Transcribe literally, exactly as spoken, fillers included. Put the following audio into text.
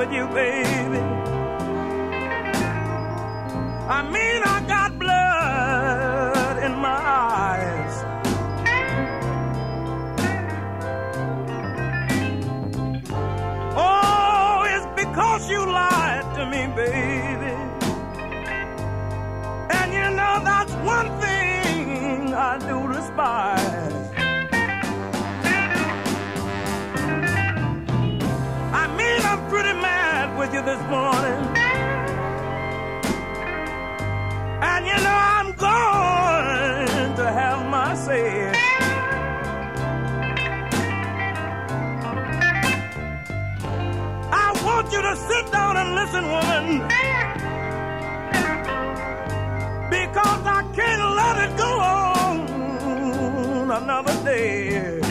with you, baby. I mean, I got blood in my eyes. Oh, it's because you lied to me, baby. And you know that's one thing I do despise. I mean, I'm pretty mad with you this morning. And you know I'm going to have my say. I want you to sit down and listen, woman, because I can't let it go on another day.